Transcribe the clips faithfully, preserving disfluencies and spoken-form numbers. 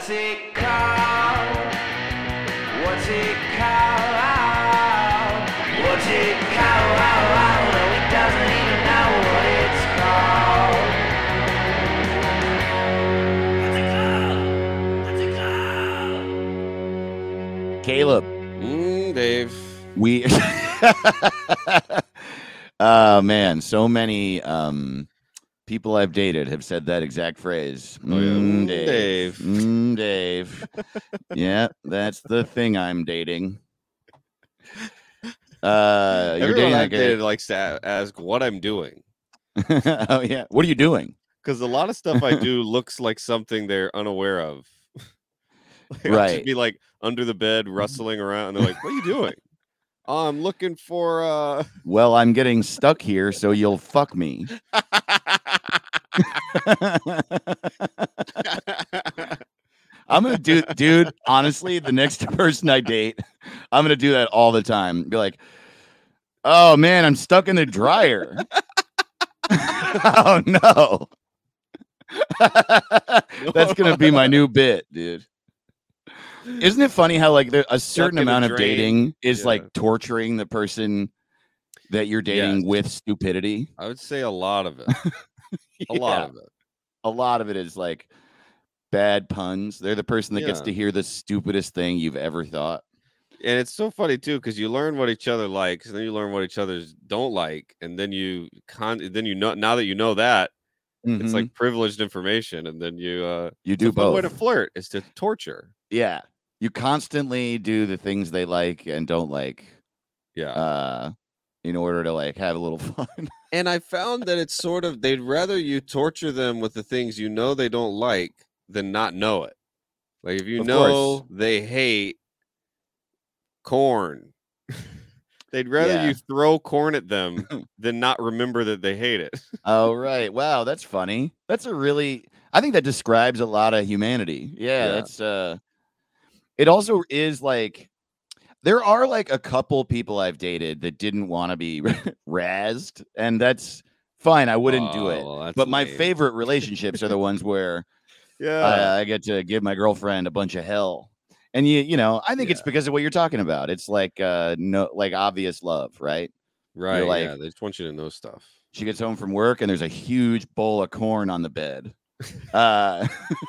What's it called? What's it called? What's it called? No, he doesn't even know what it's called. What's it called? What's it called? Caleb. Mm, Dave. We. Oh, man. So many um, people I've dated have said that exact phrase. Oh, yeah. Mm, Mm, Dave. Dave. Mm, Dave. Yeah, that's the thing I'm dating. Uh, you're Everyone dating I've like dated a... likes to a- ask what I'm doing. Oh, yeah. What are you doing? Because a lot of stuff I do looks like something they're unaware of. Like, I'll Right. just be like under the bed rustling around, and they're like, "What are you doing?" "Oh, I'm looking for uh Well, I'm getting stuck here, so you'll fuck me. I'm gonna do, dude. Honestly, the next person I date, I'm gonna do that all the time. Be like, "Oh man, I'm stuck in the dryer." Oh no, that's gonna be my new bit, dude. Isn't it funny how like there, a certain in a amount of drain. dating is Yeah. like torturing the person that you're dating Yes. with stupidity? I would say a lot of it. A lot Yeah. of it. A lot of it is like bad puns. They're the person that gets Yeah. to hear the stupidest thing you've ever thought. And it's so funny too, because you learn what each other likes, and then you learn what each other's don't like, and then you con then you know now that you know that, it's Mhm. like privileged information, and then you uh You it's do a fun way to both. flirt is to torture. Yeah. You constantly do the things they like and don't like, Yeah. uh, in order to like have a little fun. And I found that it's sort of they'd rather you torture them with the things you know they don't like than not know it. Like if you Of know course. they hate corn, they'd rather Yeah. you throw corn at them than not remember that they hate it. Oh, right. Wow, that's funny. That's a really, I think that describes a lot of humanity. Yeah, Yeah. that's uh it also is like there are like a couple people I've dated that didn't want to be razzed, and that's fine. I wouldn't do Oh, it. well, that's But my lame. favorite relationships are the ones where Yeah. I, I get to give my girlfriend a bunch of hell. And you, you know, I think it's Yeah. because of what you're talking about. It's like uh no like obvious love, right? Right. like- yeah. They just want you to know stuff. She gets home from work and there's a huge bowl of corn on the bed. Uh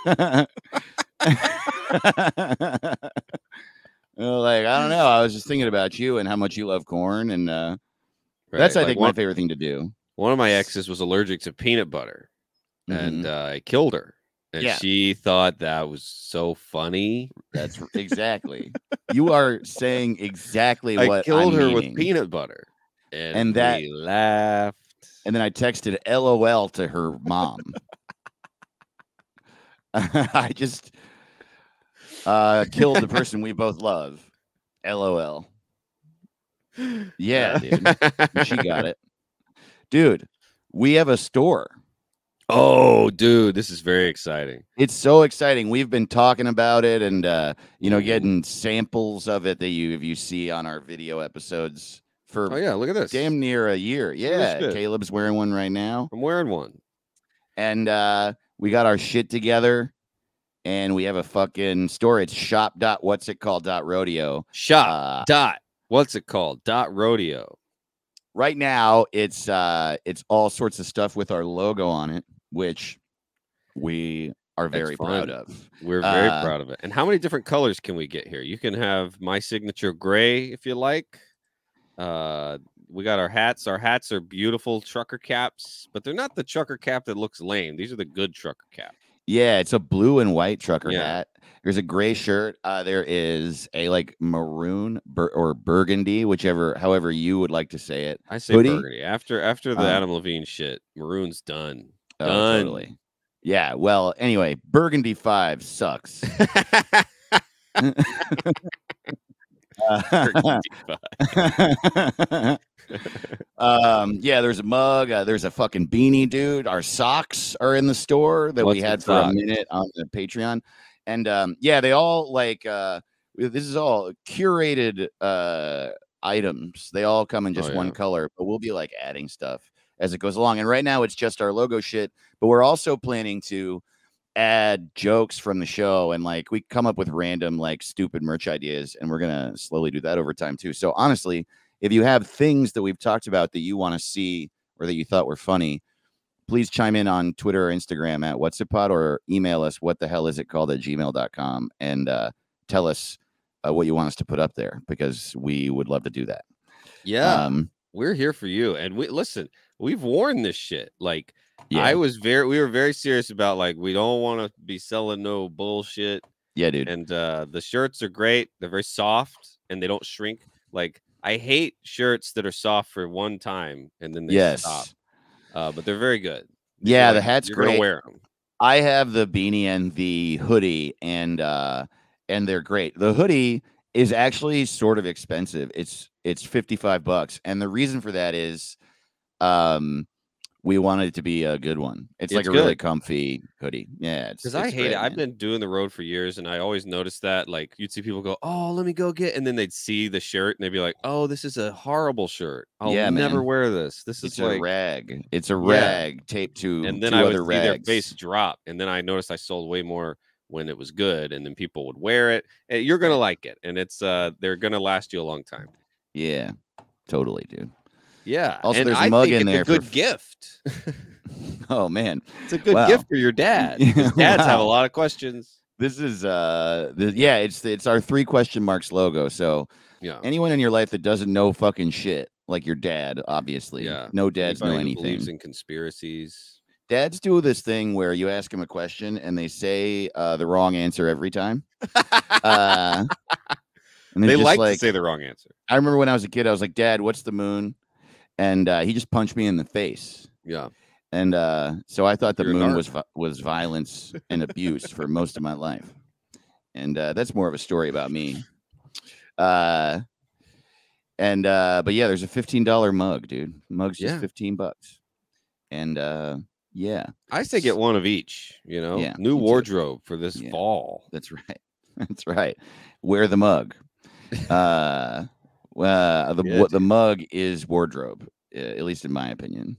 Well, like, I don't know. I was just thinking about you and how much you love corn, and uh, that's, Right, I like think, one, my favorite thing to do. one of my exes was allergic to peanut butter, and Mhm. uh, I killed her. And Yeah. she thought that was so funny. That's r- exactly. You are saying exactly I what killed I'm her meaning. with peanut butter, and, And that- we laughed. And then I texted L O L to her mom. I just uh, killed the person we both love. L O L. Yeah, dude. She got it. Dude, we have a store. Oh, dude, this is very exciting. It's so exciting. We've been talking about it and, uh, you know, Mhm. getting samples of it that you if you see on our video episodes for Oh yeah, look at this. damn near a year. this Yeah, shit. Caleb's wearing one right now. I'm wearing one. And uh, we got our shit together, and we have a fucking store. It's shop dot what's it called dot rodeo. Shop Uh, dot. What's it called? Dot rodeo. right now, it's uh, it's all sorts of stuff with our logo on it, which we are That's very proud fun. of. We're very Uh, proud of it. And how many different colors can we get here? You can have my signature gray if you like. Uh, we got our hats. Our hats are beautiful trucker caps, but they're not the trucker cap that looks lame. These are the good trucker cap. Yeah, it's a blue and white trucker Yeah. hat. There's a gray shirt. Uh, there is a like maroon bur- or burgundy, whichever, however you would like to say it. I say Hoodie? burgundy. After after the Um, Adam Levine shit, maroon's done. Oh, Done. totally. Yeah. Well, anyway, burgundy five sucks. Burgundy vibe. um, yeah, there's a mug. Uh, there's a fucking beanie, dude. Our socks are in the store that What's we the had for a sock? minute on the Patreon, and um, yeah, they all like uh, this is all curated uh items. They all come in just Oh, one yeah. color, but we'll be like adding stuff as it goes along. And right now, it's just our logo shit, but we're also planning to add jokes from the show, and like we come up with random like stupid merch ideas, and we're gonna slowly do that over time too. So honestly, if you have things that we've talked about that you want to see or that you thought were funny, please chime in on Twitter or Instagram at What's It Pod, or email us what the hell is it called at gmail dot com, and uh, tell us uh, what you want us to put up there, because we would love to do that. Yeah, Um, we're here for you. And we listen, we've worn this shit. Like, yeah, I was very, we were very serious about like, we don't want to be selling no bullshit. yeah, dude. And uh, the shirts are great. They're very soft and they don't shrink. Like, I hate shirts that are soft for one time and then they Yes. stop. Uh, but they're very good. Yeah, You're the like- hat's you're great. gonna wear them. I have the beanie and the hoodie, and uh, and they're great. The hoodie is actually sort of expensive. It's it's fifty-five bucks, and the reason for that is, um, we wanted it to be a good one. It's, like It's a really good. comfy hoodie. Yeah, it's Because I it's hate great, it. I've man. been doing the road for years, and I always noticed that. Like, you'd see people go, "Oh, let me go get," and then they'd see the shirt, and they'd be like, "Oh, this is a horrible shirt. I'll Yeah, never man. wear this. This It's is a like." rag. It's a Yeah. rag taped to And then two I would other see their rags. face drop, and then I noticed I sold way more when it was good, and then people would wear it. And you're gonna like it, and it's uh, they're gonna last you a long time. Yeah, totally, dude. Yeah. Also, and there's a I mug think in it's there a for good f- gift. Oh man, It's a good Wow. gift for your dad. Because dads have a Wow. lot of questions. this is uh, the, yeah, it's it's our three question marks logo. So Yeah. anyone in your life that doesn't know fucking shit, like your dad, obviously, Yeah. no dads know Anybody who believes anything. in conspiracies. Dads do this thing where you ask them a question and they say uh, the wrong answer every time. Uh, and they're They just like, like, to say the wrong answer. I remember when I was a kid, I was like, Dad, what's the moon? And uh, he just punched me in the face. Yeah. And uh, so I thought the You're a moon narc. was vi- was violence and abuse for most of my life. And uh, that's more of a story about me. Uh, and uh, but yeah, there's a fifteen dollar mug, dude. Mug's just Yeah. fifteen bucks. And uh, yeah, I say get one of each, you know, Yeah, new me too. wardrobe for this Yeah. fall. that's right. That's right. Wear the mug. Uh, uh, the Yeah, what the mug is wardrobe, uh, at least in my opinion.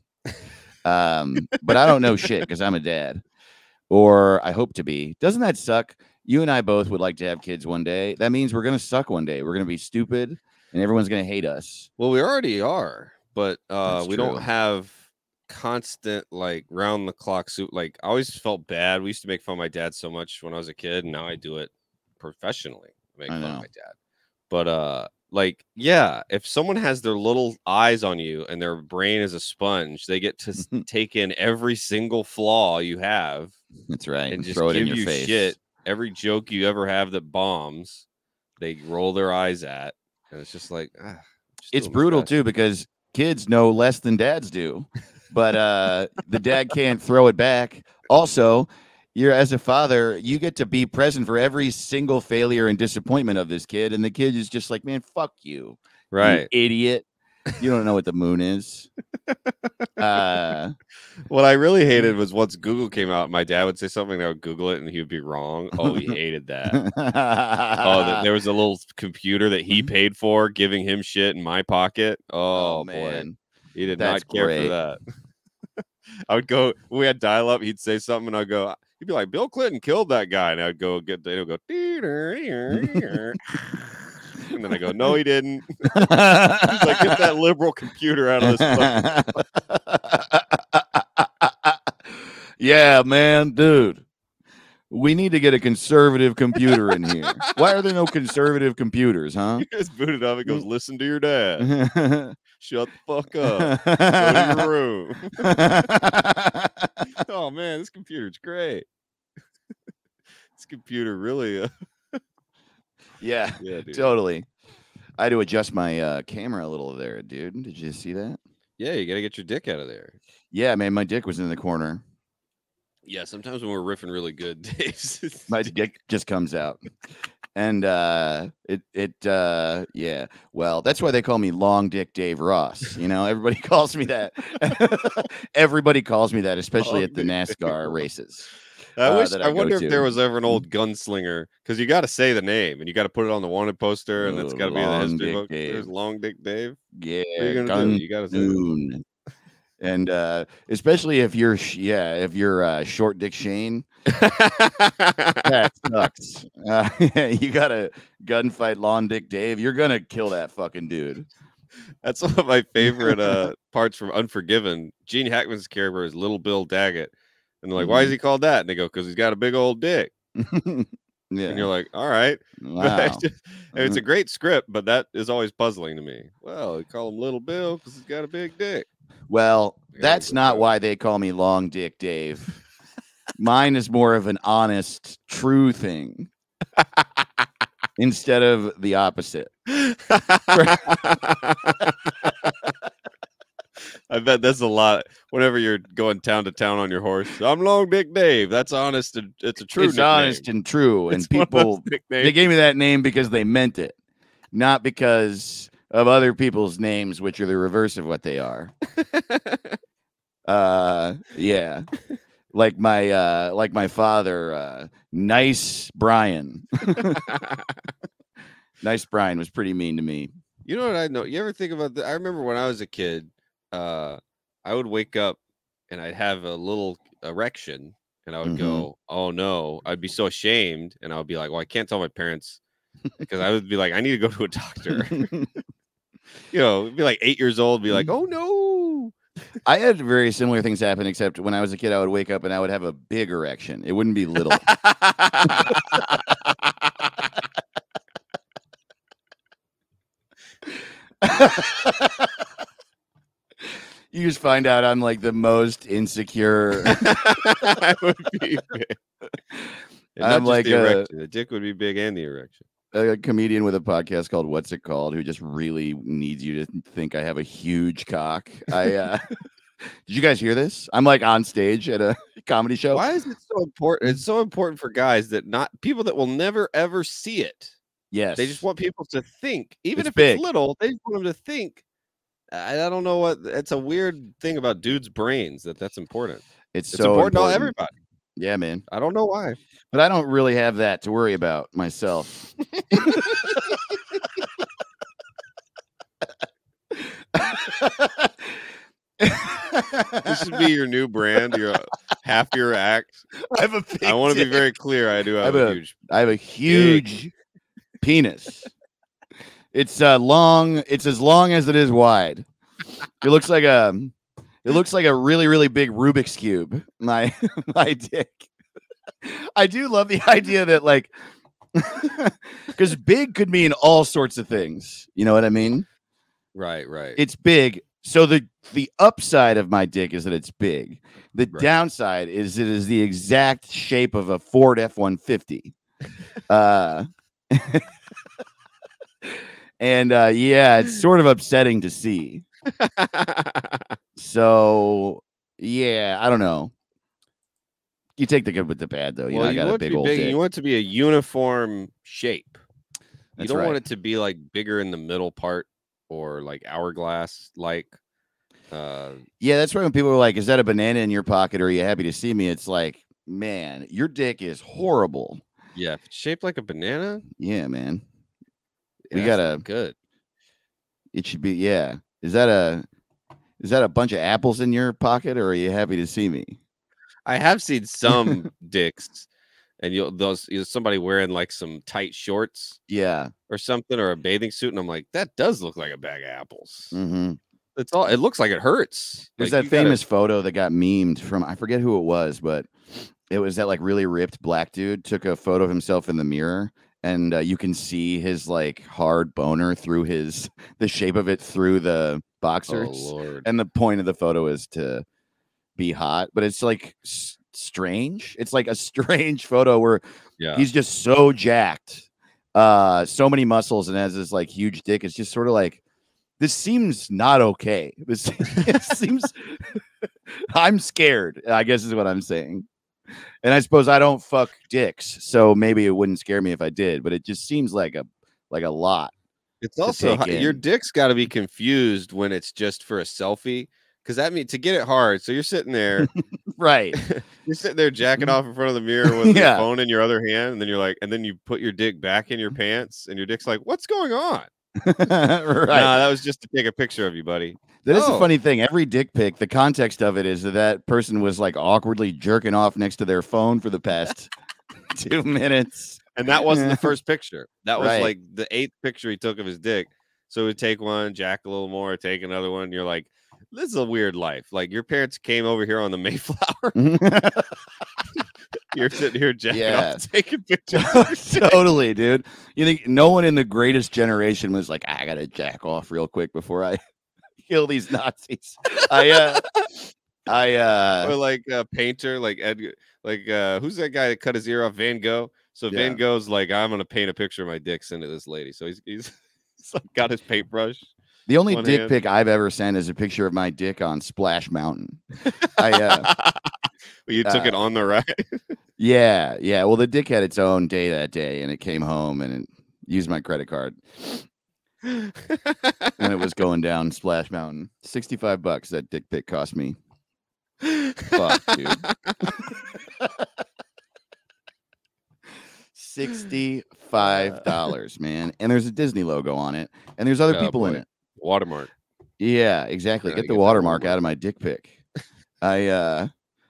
Um, but I don't know shit because I'm a dad, or I hope to be. Doesn't that suck? You and I both would like to have kids one day. That means we're gonna suck one day. We're gonna be stupid, and everyone's gonna hate us. Well, we already are, but uh, That's we true. don't have constant like round the clock suit. Like, I always felt bad. We used to make fun of my dad so much when I was a kid, and now I do it professionally. Make I fun know. of my dad. But uh, like, yeah, if someone has their little eyes on you and their brain is a sponge, they get to s- take in every single flaw you have That's right. and just Throw it give in your you face. shit. Every joke you ever have that bombs, they roll their eyes at, and it's just like, ah, just It's doing my brutal best. too because kids know less than dads do, but uh, the dad can't throw it back. Also, you're as a father, you get to be present for every single failure and disappointment of this kid, and the kid is just like, "Man, fuck you, you Right. idiot! You don't know what the moon is." Uh, What I really hated was once Google came out, my dad would say something, I would Google it, and he would be wrong. Oh, he hated that. Oh, that there was a little computer that he paid for, giving him shit in my pocket. Oh, oh boy, man, he did that's not care great. for that. I would go. When we had dial up. He'd say something, and I'd go. He'd be like, "Bill Clinton killed that guy," and I'd go get. They'd go. And then I go, "No, he didn't." He's like, "Get that liberal computer out of this." Yeah, man, dude. We need to get a conservative computer in here. Why are there no conservative computers, huh? He just booted up and goes, "Listen to your dad. Shut the fuck up. Go to your room." Oh man, this computer's great. This computer really. Uh, Yeah, yeah, dude. totally. I had to adjust my uh, camera a little there, dude. Did you see that? Yeah, you gotta get your dick out of there. Yeah, man, my dick was in the corner. Yeah, sometimes when we're riffing really good, Dave. My dick just comes out. And uh it it uh yeah. Well, that's why they call me Long Dick Dave Ross. You know, everybody calls me that. Everybody calls me that, especially Long at the Dick Dave NASCAR Ross. races. I uh, wish. that I I go wonder if to. there was ever an old gunslinger, because you got to say the name and you got to put it on the wanted poster, and it's Ooh, got to be in the Long history Dick book. Dave. There's Long Dick Dave. Yeah, What are you gonna gun do? You got to say it. Dune. And uh especially if you're sh- yeah, if you're uh short Dick Shane, That sucks. Uh, you got a gunfight Long Dick Dave. You're gonna kill that fucking dude. That's one of my favorite uh, parts from Unforgiven. Gene Hackman's character is Little Bill Daggett. And they're like, why is he called that? And they go, because he's got a big old dick. Yeah. And you're like, all right. Wow. But just, it's a great script, but that is always puzzling to me. Well, they call him Little Bill because he's got a big dick. Well, Yeah, that's but not that- why they call me Long Dick Dave. Mine is more of an honest, true thing instead of the opposite. I bet that's a lot. Whenever you're going town to town on your horse, I'm Long Dick Dave. That's honest. And it's a true It's nickname. honest and true. It's And one of those people, nicknames. they gave me that name because they meant it, not because of other people's names, which are the reverse of what they are. uh, yeah. Like my uh, like my father, uh, Nice Brian. Nice Brian was pretty mean to me. You know what I know? You ever think about that? I remember when I was a kid, uh, I would wake up and I'd have a little erection and I would Mhm. go, oh no. I'd be so ashamed. And I would be like, well, I can't tell my parents because I would be like, I need to go to a doctor. You know, it'd be like eight years old, be like, oh no. I had very similar things happen, except when I was a kid, I would wake up and I would have a big erection. It wouldn't be little. You just find out I'm like the most insecure. I would be big. And not I'm just like the a- erection. The dick would be big and the erection. a comedian with a podcast called What's It Called, who just really needs you to think I have a huge cock. I uh did you guys hear this? I'm like on stage at a comedy show. Why is it so important? It's so important for guys that not people that will never ever see it. Yes. They just want people to think, even It's if big. it's little, they just want them to think. I, I don't know what it's a weird thing about dudes' brains that that's important. it's It's so important, to important. everybody. Yeah, man. I don't know why. But I don't really have that to worry about myself. This should be your new brand. Your half your act. I have a big I want to be dick. very clear. I do have have a a- huge. I have a huge penis. It's uh long. It's as long as it is wide. It looks like a. It looks like a really really big Rubik's cube. My my dick. I do love the idea that like, because big could mean all sorts of things. You know what I mean? Right, right. It's big. So the the upside of my dick is that it's big. The Right. downside is it is the exact shape of a Ford F one fifty. Uh, and uh, yeah, it's sort of upsetting to see. So yeah, I don't know. You take the good with the bad, though. You well, know, I you got a want to big be old big. dick. You want it to be a uniform shape. You That's don't right. want it to be like bigger in the middle part or like hourglass like. Uh, Yeah, that's why when people are like, "Is that a banana in your pocket? Or are you happy to see me?" It's like, man, your dick is horrible. yeah, if it's shaped like a banana. Yeah, man. Yeah, We that's gotta- not good. It should be. Yeah. Is that a is that a bunch of apples in your pocket, or are you happy to see me? I have seen some dicks, and you'll those you know, somebody wearing like some tight shorts Yeah. or something or a bathing suit, and I'm like, that does look like a bag of apples. Mm-hmm. It's all. It looks like it hurts. There's Like, that you gotta- famous photo that got memed from I forget who it was, but it was that like really ripped black dude took a photo of himself in the mirror, and uh, you can see his like hard boner through his the shape of it through the Oh boxers. Lord. And the point of the photo is to be hot, but it's like s- strange. It's like a strange photo where Yeah. he's just so jacked, uh, so many muscles, and has this like huge dick. It's just sort of like this seems not okay. This it seems I'm scared, I guess is what I'm saying. And I suppose I don't fuck dicks, so maybe it wouldn't scare me if I did, but it just seems like a like a lot. It's to also take hi- your in. dick's got to be confused when it's just for a selfie, because that means to get it hard. So you're sitting there, Right. you're sitting there jacking off in front of the mirror with Yeah. your phone in your other hand, and then you're like, and then you put your dick back in your pants, and your dick's like, what's going on? right. No, that was just to take a picture of you, buddy. That is Oh. a funny thing. Every dick pic, the context of it is that that person was like awkwardly jerking off next to their phone for the past two minutes. And that wasn't the first picture. That was Right. like the eighth picture he took of his dick. So he would take one, jack a little more, take another one. And you're like, this is a weird life. Like your parents came over here on the Mayflower. You're sitting here jacking Yeah. off, taking pictures. of your dick. Totally, dude. You think no one in the greatest generation was like, I gotta jack off real quick before I kill these Nazis. I uh I uh Or like a painter, like Edgar, like uh who's that guy that cut his ear off? Van Gogh. So Yeah. Van Gogh's like, I'm gonna paint a picture of my dick, send it to this lady. So he's he's, he's like got his paintbrush. the only one dick hand. pic I've ever sent is a picture of my dick on Splash Mountain. I uh you took it uh, on the ride. yeah, yeah. Well, the dick had its own day that day, and it came home and it used my credit card when it was going down Splash Mountain. Sixty-five bucks that dick pic cost me. Fuck, dude. Sixty-five dollars, man. And there's a Disney logo on it, and there's other Oh, people in boy. it. Watermark. Yeah, exactly. Gotta Get the get that watermark watermark. out of my dick pic. I uh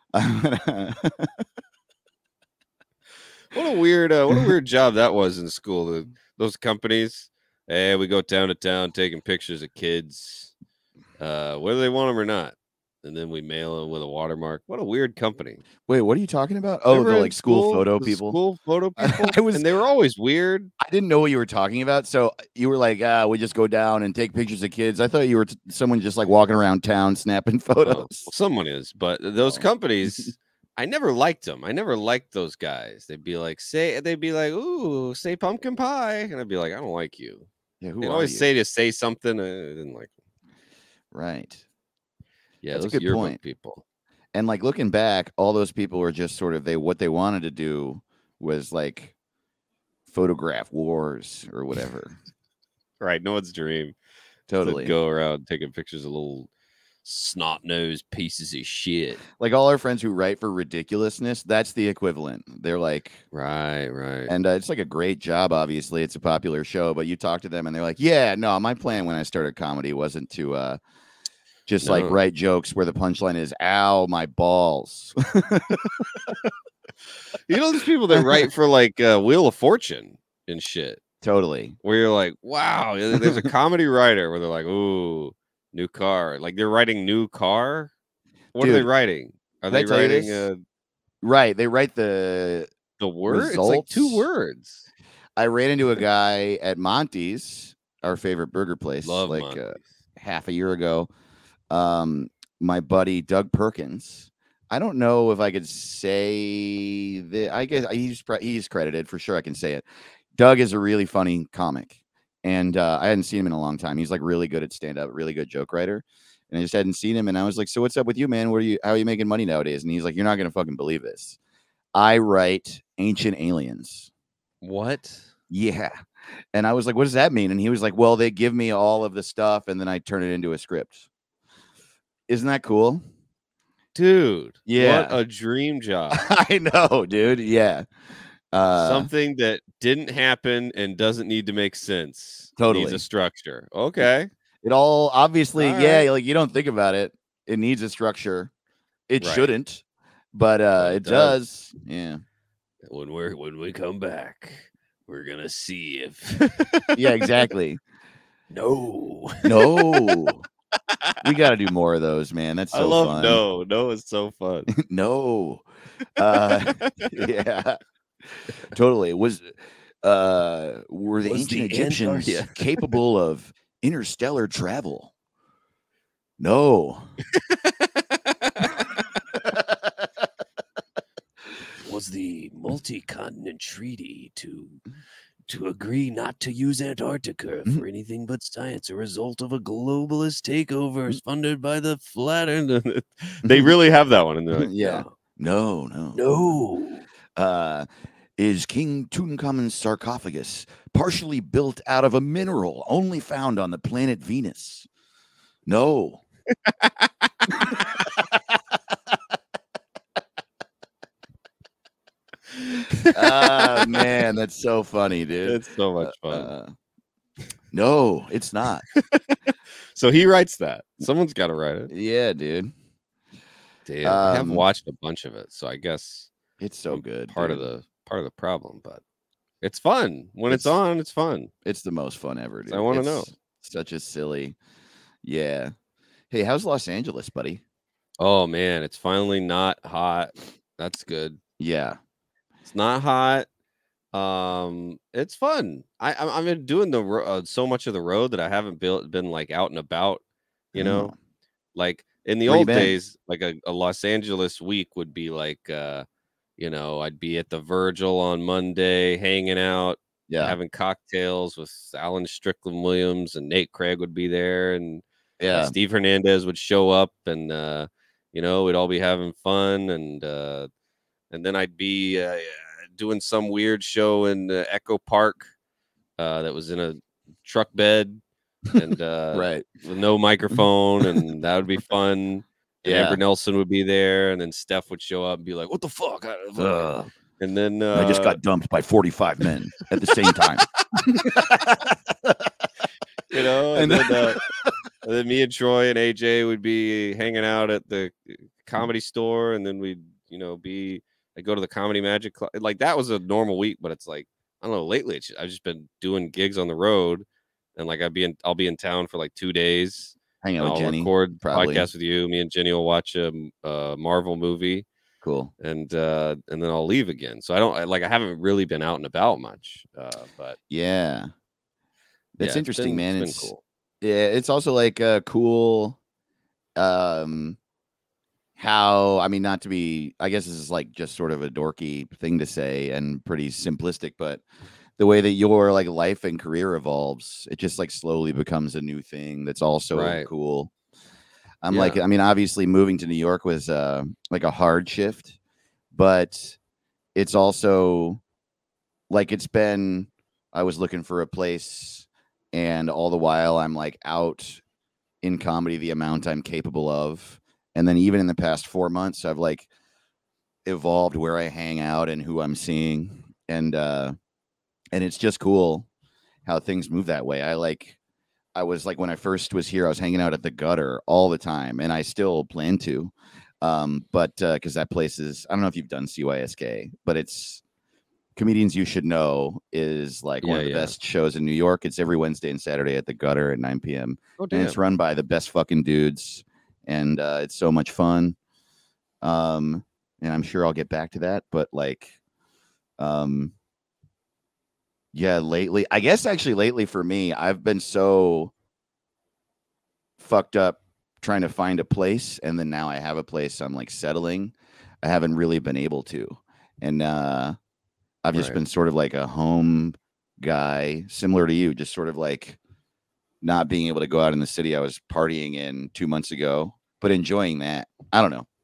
What a weird, uh, what a weird job that was in school. The, those companies, hey, we go town to town taking pictures of kids, uh, whether they want them or not, and then we mail them with a watermark. What a weird company. Wait, what are you talking about? Oh, Remember the in like school, photo the people. School photo people. I was and they were always weird. I didn't know what you were talking about. So you were like, ah, we just go down and take pictures of kids. I thought you were t- someone just like walking around town snapping Oh, photos. well, someone is, but those Oh. companies, I never liked them. I never liked those guys. They'd be like, say, they'd be like, ooh, say pumpkin pie, and I'd be like, I don't like you. Yeah, who They are always you? say to say something. I didn't like. Them. Right. Yeah, That's a those good yearbook point. people. And like looking back, all those people were just sort of they what they wanted to do was like photograph wars or whatever. Right, no one's dream. Totally. To go around taking pictures of little snot nosed pieces of shit. Like all our friends who write for ridiculousness, that's the equivalent. They're like, Right, right. and uh, it's like a great job. Obviously, it's a popular show, but you talk to them and they're like, yeah, no, my plan when I started comedy wasn't to uh, just like No. write jokes where the punchline is, ow, my balls. You know, these people that write for like uh, Wheel of Fortune and shit, Totally. where you're like, wow, there's a comedy writer where they're like, ooh, new car. Like they're writing new car. What are they Dude, writing? Are did I they tell you writing this? uh, Right. They write the. the word? It's like two Results? words. I ran into a guy at Monty's, our favorite burger place, Love like Monty's. uh, half a year ago. Um, my buddy Doug Perkins. I don't know if I could say that. I guess he's pre- he's credited for sure. I can say it. Doug is a really funny comic, and uh, I hadn't seen him in a long time. He's like really good at stand up, really good joke writer, and I just hadn't seen him. And I was like, "So what's up with you, man? What are you? How are you making money nowadays?" And he's like, "You're not gonna fucking believe this. I write Ancient Aliens." What? Yeah. And I was like, what does that mean? And he was like, well, they give me all of the stuff and then I turn it into a script. Isn't that cool? Dude, Yeah. what a dream job. I know, dude. Yeah. Uh, Something that didn't happen and doesn't need to make sense. Totally. Needs a structure. Okay. it all obviously, All yeah, right. like you don't think about it. It needs a structure. It Right. shouldn't, but uh, But it it does. does. Yeah. When we're when we come back, we're gonna see if Yeah, exactly. no. No. We got to do more of those, man. That's so I love fun. no. No is so fun. No. Uh, yeah. Totally. Was uh were the Was ancient the Egyptians Antarctica- capable of interstellar travel? No. Was the multi-continent treaty to to agree not to use Antarctica Mhm. for anything but science a result of a globalist takeover funded by the flat earth? They really have that one, and they're like, Yeah. No, no. no. Uh is King Tutankhamun's sarcophagus partially built out of a mineral only found on the planet Venus? No. Ah, man, that's so funny, dude. It's so much fun. Uh, No, it's not. So he writes that. Someone's got to write it. Yeah, dude. Damn, I have Um, watched a bunch of it, so I guess It's so I'm good. part of dude. the part of the problem, but it's fun when it's, It's- on. It's fun. It's the most fun ever, dude. I wanna know. It's Such a silly. Yeah. Hey, how's Los Angeles, buddy? Oh man, it's finally not hot. That's good. Yeah. It's not hot. Um, it's fun. I I'm, I've been doing the ro- uh, so much of the road that I haven't built been like out and about. You know, Oh. like in the Where you old been? days, like a, a Los Angeles week would be like, uh, you know, I'd be at the Virgil on Monday, hanging out, Yeah. having cocktails with Alan Strickland Williams, and Nate Craig would be there, and uh, Yeah. Steve Hernandez would show up, and uh, you know, we'd all be having fun, and uh, and then I'd be uh, doing some weird show in uh, Echo Park uh, that was in a truck bed, and uh, Right. with no microphone, and that would be fun. And Yeah. Amber Nelson would be there, and then Steph would show up and be like, "What the fuck?" I- fuck?" Ugh. And then uh, I just got dumped by forty-five men at the same time. you know, and, And then, uh, and then me and Troy and A J would be hanging out at the Comedy Store, and then we'd, you know, be I go to the Comedy Magic Club. Like that was a normal week, but it's like I don't know. Lately, it's, I've just been doing gigs on the road, and like I'd be in, I'll be in town for like two days. Hang out I'll with Jenny. record probably. podcast with you. Me and Jenny will watch a, a Marvel movie, Cool. and uh, and then I'll leave again. So I don't I, like I haven't really been out and about much, uh, but Yeah. That's yeah, it's interesting, been- man. It's, It's been cool. yeah, it's also like uh cool um how I mean not to be I guess this is like just sort of a dorky thing to say and pretty simplistic, but the way that your like life and career evolves, it just like slowly becomes a new thing that's also Right. cool. I'm like, Yeah. I mean, obviously moving to New York was uh like a hard shift, but it's also like it's been I was looking for a place, and all the while I'm like out in comedy the amount I'm capable of. And then even in the past four months, I've like evolved where I hang out and who I'm seeing. And uh and it's just cool how things move that way. I like I was like when I first was here, I was hanging out at the Gutter all the time, and I still plan to. Um, but because uh, that place is, I don't know if you've done C Y S K, but it's Comedians You Should Know is like one Yeah, of the yeah. best shows in New York. It's every Wednesday and Saturday at the Gutter at nine p.m. Oh and damn. it's run by the best fucking dudes, and uh, it's so much fun. Um, and I'm sure I'll get back to that, but like, um, yeah, lately, I guess actually lately for me, I've been so fucked up trying to find a place, and then now I have a place, I'm like settling. I haven't really been able to, and uh, I've just Right. been sort of like a home guy, similar to you, just sort of like not being able to go out in the city I was partying in two months ago, but enjoying that. I don't know.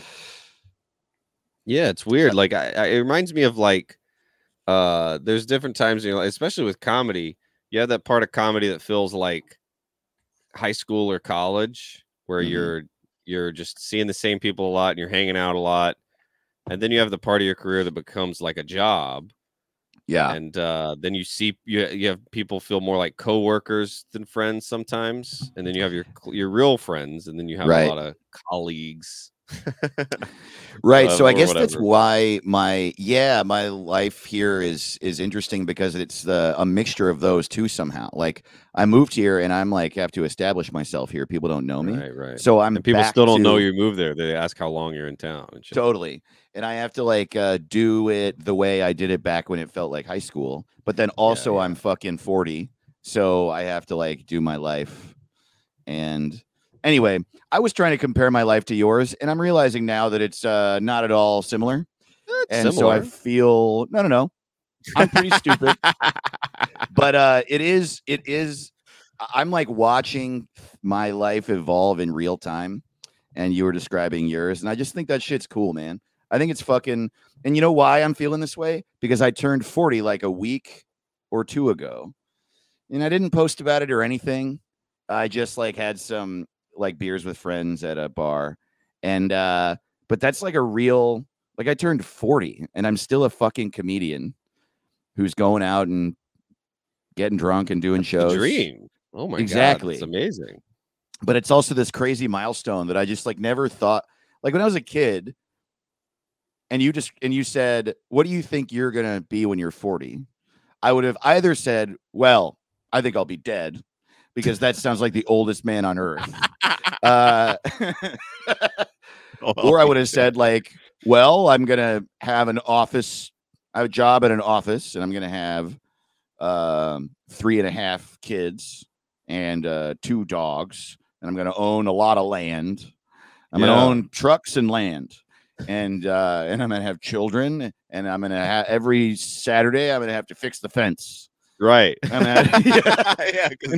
Yeah, it's weird. Like I, I, it reminds me of like uh there's different times, you know, especially with comedy, you have that part of comedy that feels like high school or college where Mhm. you're you're just seeing the same people a lot and you're hanging out a lot. And then you have the part of your career that becomes like a job. Yeah. And uh then you see you you have people feel more like coworkers than friends sometimes. And then you have your your real friends, and then you have Right. a lot of colleagues. Right. uh, So I or guess that's whatever. why my yeah, my life here is is interesting because it's the a mixture of those two somehow. Like I moved here and I'm like have to establish myself here. People don't know me. Right, right. So I'm And people back still don't know to- you moved there. They ask how long you're in town and shit. Totally. And I have to like uh, do it the way I did it back when it felt like high school. But then also yeah. I'm fucking forty. So I have to like do my life. And anyway, I was trying to compare my life to yours, and I'm realizing now that it's uh, not at all similar. It's And so I similar. feel no, no, no. I'm pretty stupid. But uh, it is, it is. I- I'm like watching my life evolve in real time, and you were describing yours, and I just think that shit's cool, man. I think it's fucking. And you know why I'm feeling this way? Because I turned forty like a week or two ago, and I didn't post about it or anything. I just like had some like beers with friends at a bar, and uh, but that's like a real. Like I turned forty, and I'm still a fucking comedian who's going out and getting drunk and doing The shows. dream. Oh my Exactly. god, it's amazing. But it's also this crazy milestone that I just like never thought. Like when I was a kid, and you just and you said, "What do you think you're gonna be when you're forty?" I would have either said, "Well, I think I'll be dead," because that sounds like the oldest man on earth. Uh, or I would have said, like, "Well, I'm gonna have an office, I have a job at an office, and I'm gonna have um, three and a half kids and uh, two dogs, and I'm gonna own a lot of land. I'm Yeah. gonna own trucks and land." And uh, and I'm gonna have children, and I'm gonna have every Saturday I'm gonna have to fix the fence. Right. I'm gonna, yeah, yeah, 'cause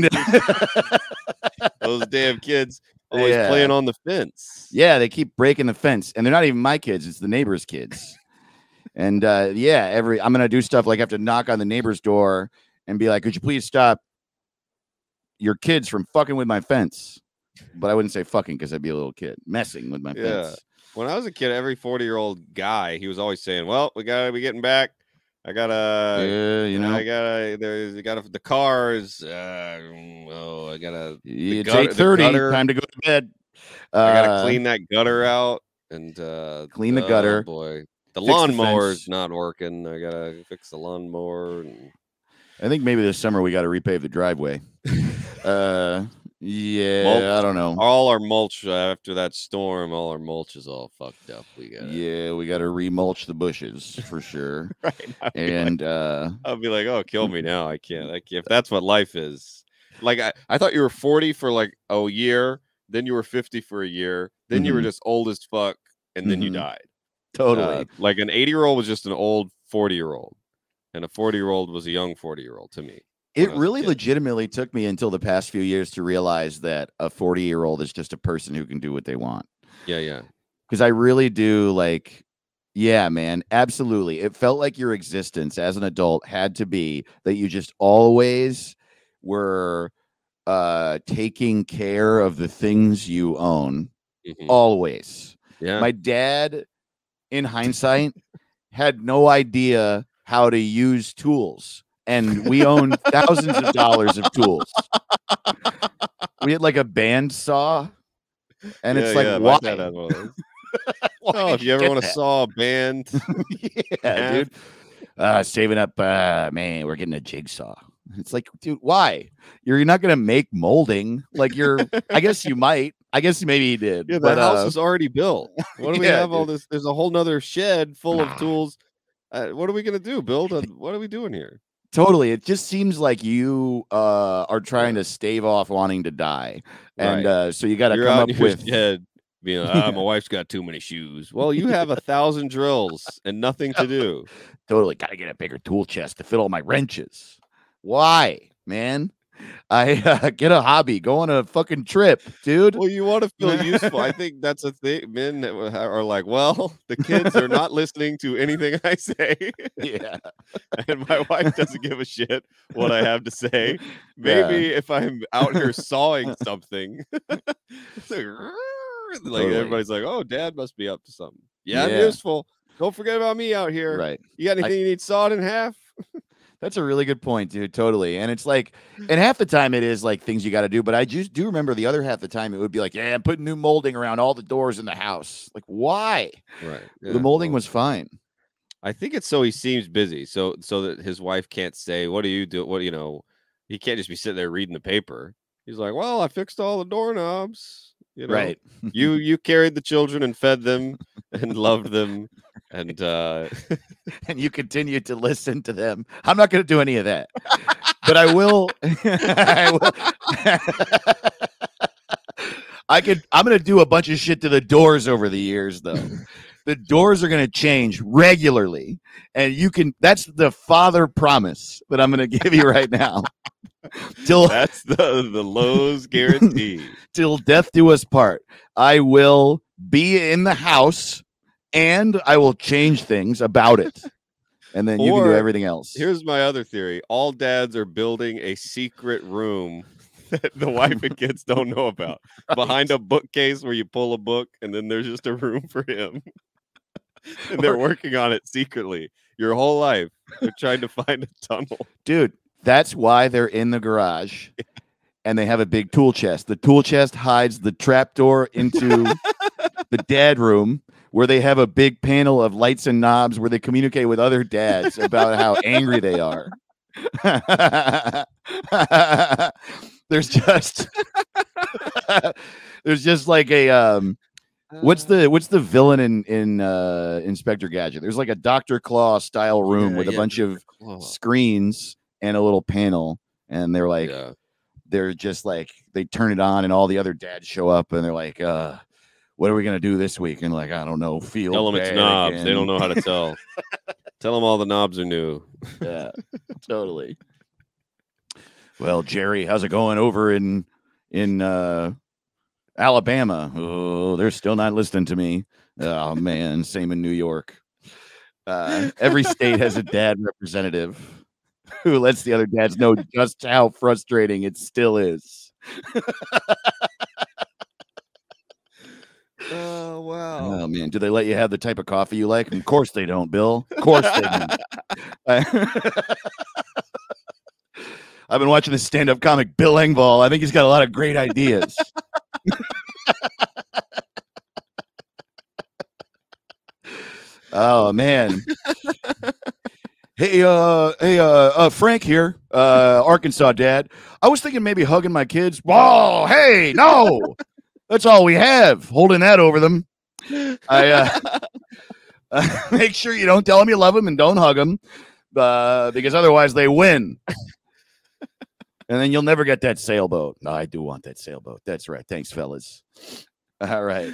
And- those damn kids always Yeah. playing on the fence. yeah, they keep breaking the fence, and they're not even my kids; it's the neighbors' kids. And uh, yeah, every I'm gonna do stuff like I have to knock on the neighbor's door and be like, "Could you please stop your kids from fucking with my fence?" But I wouldn't say fucking because I'd be a little kid messing with my Yeah. fence. When I was a kid, every forty-year-old guy, he was always saying, "Well, we gotta be getting back. I gotta, yeah, you know, I gotta, there's, I gotta the cars. Uh, oh, I gotta, it's gutter- the eight thirty, gutter. time to go to bed. I gotta Uh, clean that gutter out and uh, Clean the oh, gutter, boy, the fix the lawnmower's fence. not working. I gotta fix the lawnmower. And... I think maybe this summer we got to repave the driveway. uh, yeah, Mulch. I don't know. All our mulch uh, after that storm, all our mulch is all fucked up. We got Yeah, we got to remulch the bushes for sure. right. I'll be, And like, uh, I'll be like, oh, kill me now. I can't. I can't. If that's what life is. Like I, I thought you were forty for like a year, then you were fifty for a year, then you were Mhm. just old as fuck, and then you Mhm. died. totally. Uh, like an eighty year old was just an old forty year old, and a forty year old was a young forty year old to me. It when I was a really kid. legitimately took me until the past few years to realize that a forty year old is just a person who can do what they want. Yeah, yeah. Because I really do like, yeah, man, absolutely. It felt like your existence as an adult had to be that you just always were uh taking care of the things you own. Mhm. Always. Yeah. My dad, in hindsight, had no idea how to use tools. And we owned thousands of dollars of tools. We had like a band saw. And yeah, it's like, yeah, my why? dad had one of those. Why Oh, did if you ever get want to that? saw a band, yeah, Yeah. dude. Uh, saving up, uh, man, we're getting a jigsaw. It's like, dude, why? You're not gonna make molding. Like you're, I guess you might. I guess maybe he did. yeah, the but house uh, is already built. What do we yeah, have all dude. this? There's a whole nother shed full Nah. of tools. Uh, what are we gonna do? Build a? What are we doing here? Totally. It just seems like you uh are trying Yeah. to stave off wanting to die. And Right. uh so you gotta You're come out up in your with shed being like, ah, my wife's got too many shoes. Well, you have a thousand drills and nothing to do. totally gotta get a bigger tool chest to fit all my wrenches. Why, man? I uh, get a hobby, go on a fucking trip, dude. Well, you want to feel useful. I think that's a thing. Men that wa- are like, well, the kids are not listening to anything I say, Yeah. and my wife doesn't give a shit what I have to say. Maybe if I'm out here sawing something, it's like, like Totally. everybody's like, oh, dad must be up to something. Yeah, I'm Yeah. useful. Don't forget about me out here. Right. You got anything you need sawed in half? That's a really good point, dude. Totally. And it's like, and half the time it is like things you got to do, but I just do remember the other half the time it would be like, yeah, I'm putting new molding around all the doors in the house. Like, why? Right. The molding was fine. I think it's so he seems busy, so so that his wife can't say, "What do you do?" What you know, he can't just be sitting there reading the paper. He's like, "Well, I fixed all the doorknobs." You know, Right. you you carried the children and fed them and loved them, and uh, And you continue to listen to them. I'm not going to do any of that, but I will. I will. I could. I'm going to do a bunch of shit to the doors over the years, though. The doors are going to change regularly, and you can. That's the father promise that I'm going to give you right now. Till that's the the Lowe's guarantee. till death do us part. I will be in the house, and I will change things about it, and then you can do Or, everything else. Here's my other theory: all dads are building a secret room that the wife and kids don't know about, Right. behind a bookcase where you pull a book, and then there's just a room for him. And they're Or- working on it secretly your whole life. They're trying to find a tunnel. Dude, That's why they're in the garage, and they have a big tool chest. The tool chest hides the trapdoor into the dad room, where they have a big panel of lights and knobs where they communicate with other dads about how angry they are. There's just there's just like a um what's the what's the villain in in uh Inspector Gadget? There's like a Doctor Claw style room Yeah, with a yeah, bunch of Claw. screens and a little panel, and they're like Yeah. they're just like they turn it on and all the other dads show up and they're like, uh what are we gonna do this week? And like, I don't know, feel Tell them it's bad knobs. They again. don't know how to tell. Tell them all the knobs are new. Yeah, totally. Well, Jerry, how's it going over in in uh Alabama? Oh, they're still not listening to me. Oh man, same in New York. Uh, every state has a dad representative who lets the other dads know just how frustrating it still is. Oh wow. Oh man, do they let you have the type of coffee you like? Of course they don't, Bill. Of course they don't. I've been watching this stand-up comic, Bill Engvall. I think he's got a lot of great ideas. Oh man. Hey, uh, hey, uh, uh, Frank here, uh, Arkansas dad. I was thinking maybe hugging my kids. Whoa, hey, no, that's all we have. Holding that over them. I uh, uh, make sure you don't tell them you love them and don't hug them, uh, because otherwise they win. And then you'll never get that sailboat. No, I do want that sailboat. That's right. Thanks, fellas. All right.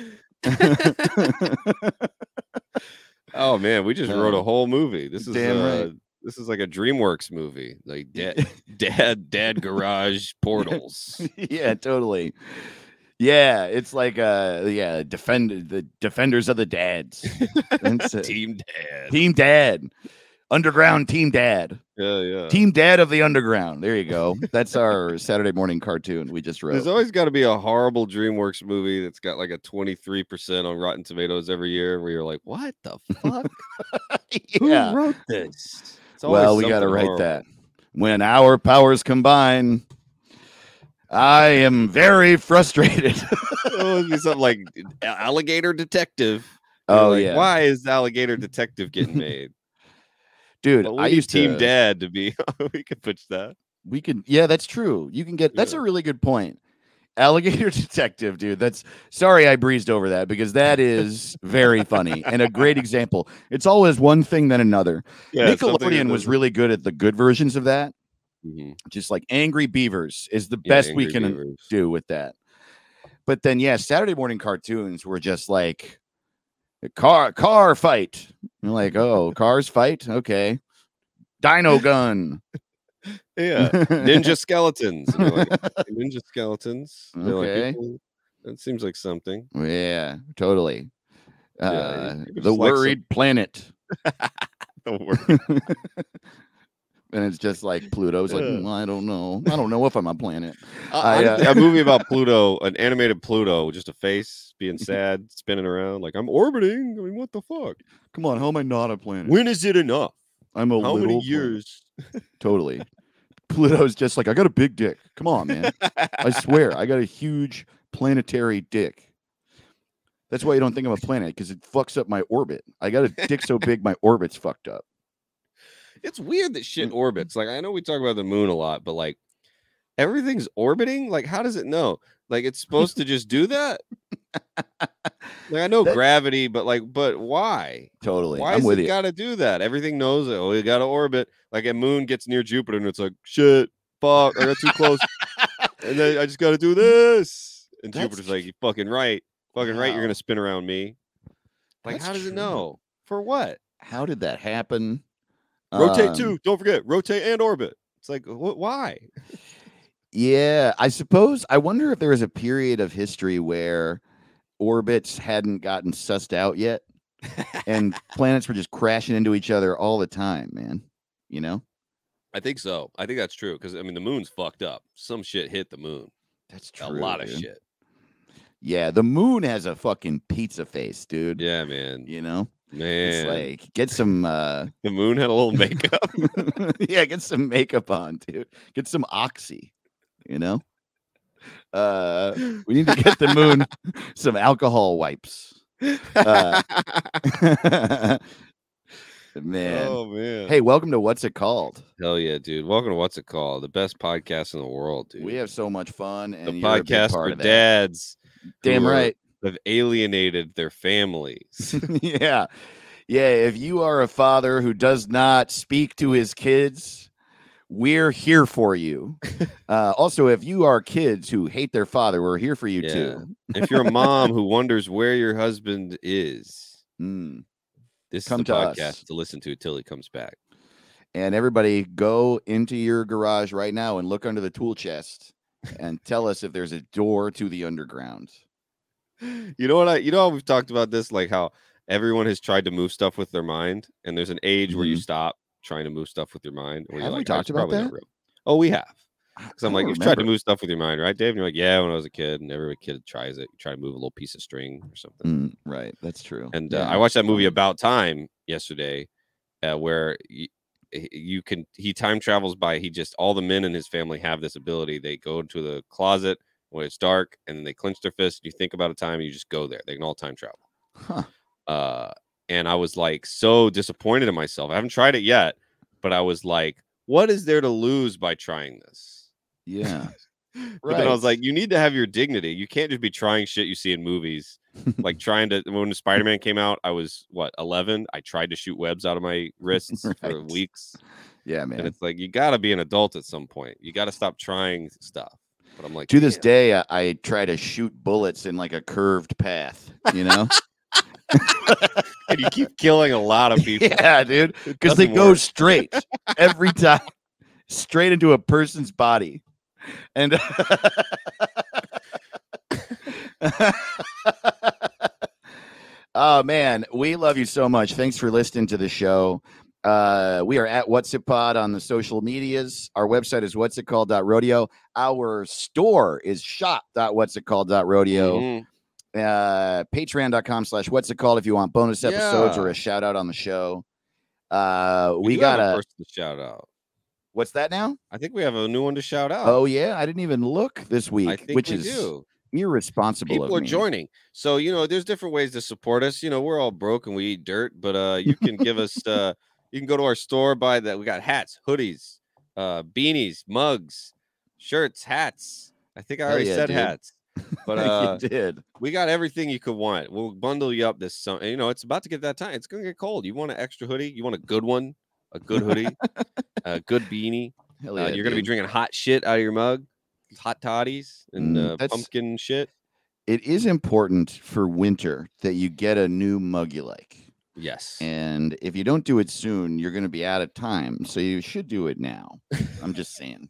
Oh man, we just wrote a Oh, whole movie. This is damn uh, right. this is like a DreamWorks movie, like dad, dad, dad garage portals. Yeah, totally. Yeah, it's like uh, yeah, defend the defenders of the dads. It's, uh, Team Dad. Team Dad, Underground Team Dad, Yeah, yeah. Team Dad of the Underground. There you go. That's our Saturday morning cartoon we just wrote. There's always got to be a horrible DreamWorks movie that's got like a twenty-three percent on Rotten Tomatoes every year, where you're like, "What the fuck? Yeah. Who wrote this?" It's Well, always we got to something write horrible. that. When our powers combine, I am very frustrated. Oh, it'd be something like Alligator Detective. You're Oh like, yeah, why is Alligator Detective getting made? dude. But we I need used Team to. Dad to be. We could pitch that. We could. Yeah, that's true. You can get. That's Yeah. a really good point. Alligator Detective, dude. That's sorry I breezed over that because that is very funny and a great example. It's always one thing then another. Yeah, something that Nickelodeon was doesn't- really good at the good versions of that. Mhm. Just like Angry Beavers is the Yeah, best we Angry can Beavers. do with that. But then, yeah, Saturday morning cartoons were just like a car car fight. You're like, oh, cars fight, okay. Dino gun. Yeah, Ninja Skeletons. And you're like, Ninja Skeletons. They're like, Okay. people- that seems like something. Yeah, totally. Yeah, Uh, you could the just like some- worried planet. Don't worry. And it's just like Pluto's like, Yeah. "Mm, I don't know. I don't know if I'm a planet. I, I, I- uh, a movie about Pluto, an animated Pluto, just a face being sad, spinning around like I'm orbiting. I mean, what the fuck? Come on, how am I not a planet? When is it enough? I'm a How little many planet." years? Totally. Pluto's just like, I got a big dick. Come on, man. I swear, I got a huge planetary dick. That's why you don't think I'm a planet, because it fucks up my orbit. I got a dick so big my orbit's fucked up. It's weird that Mm. shit orbits. Like I know we talk about the moon a lot, but like everything's orbiting. Like how does it know? Like it's supposed to just do that? Like I know That- gravity, but like, but why? Totally. Why I'm is with it you. got to do that? Everything knows it. Oh, you got to orbit. Like a moon gets near Jupiter, and it's like shit. Fuck, I got too close, and then I just got to do this. And That's Jupiter's like, you fucking right, fucking right. You're Wow. gonna spin around me. Like, That's how does it true. know? For what? How did that happen? Rotate Um, too. Don't forget, rotate and orbit. It's like, what? Why? Yeah, I suppose. I wonder if there was a period of history where orbits hadn't gotten sussed out yet, and planets were just crashing into each other all the time, man. You know? I think so. I think that's true because I mean the moon's fucked up. Some shit hit the moon. That's A lot of shit. Yeah, the moon has a fucking pizza face, dude. Yeah, man. You know? Man, It's like get some uh the moon had a little makeup. yeah, get some makeup on, dude. Get some oxy, you know? Uh we need to get the moon some alcohol wipes. Uh man. Oh man. Hey, welcome to What's It Called? Hell yeah, dude. Welcome to What's It Called? The best podcast in the world, dude. We have so much fun, and the you're a big podcast part for of that. dads. Damn who are- right. have alienated their families. yeah. Yeah. If you are a father who does not speak to his kids, we're here for you. Uh, also, if you are kids who hate their father, we're here for you Yeah. too. If you're a mom who wonders where your husband is, Mm. this Come is the to podcast us. to listen to till he comes back. And everybody go into your garage right now and look under the tool chest and tell us if there's a door to the underground. You know what I you know how we've talked about this, like how everyone has tried to move stuff with their mind, and there's an age where you Mhm. stop trying to move stuff with your mind. Where Have you're we like, "Oh, talked it's about probably not that? real." Oh, we have. I Because I'm don't like, you've tried to remember. move stuff with your mind, right, Dave? And you're like, yeah, when I was a kid, and every kid tries it. You try to move a little piece of string or something. Mm, right. That's true. And uh, Yeah. I watched that movie funny. About Time yesterday, uh, where you, you can he time travels by he just all the men in his family have this ability. They go to the closet when it's dark, and then they clench their fist. You think about a time, you just go there. They can all time travel. Huh. Uh, and I was like so disappointed in myself. I haven't tried it yet, but I was like, what is there to lose by trying this? Yeah. But then I was Right. like, you need to have your dignity. You can't just be trying shit you see in movies. Like trying to when Spider-Man came out, I was what eleven. I tried to shoot webs out of my wrists for Right. weeks. Yeah, And man. it's like you gotta be an adult at some point. You gotta stop trying stuff. But I'm like, To this "Damn." day, I, I try to shoot bullets in like a curved path, you know? And you keep killing a lot of people. yeah, dude. It Because they doesn't go work. straight every time, straight into a person's body. And oh man, we love you so much. Thanks for listening to the show. Uh, we are at What's It Pod on the social medias. Our website is what's it called dot rodeo. Our store is shop dot what's it called dot rodeo. Mhm. Uh, patreon.com slash what's it called if you want bonus episodes or Yeah. a shout out on the show. Uh, We, we, do have got a a person to shout out. what's that now? I think we have a new one to shout out. Oh yeah, I didn't even look this week, I think which we is do. irresponsible. People of are me. joining. So, you know, there's different ways to support us. You know, we're all broke and we eat dirt, but uh you can give us uh you can go to our store, buy that. We got hats, hoodies, uh beanies, mugs, shirts, hats. I think I Hell already yeah, said dude. hats. But uh you did. we got everything you could want. We'll bundle you up this summer. You know, it's about to get that time. It's gonna get cold. You want an extra hoodie? You want a good one? A good hoodie, a good beanie. Hell Uh, yeah, you're gonna be dude. drinking hot shit out of your mug, hot toddies and Mm, uh, that's- pumpkin shit. It is important for winter that you get a new mug you like. Yes. And if you don't do it soon, you're going to be out of time. So you should do it now. I'm just saying.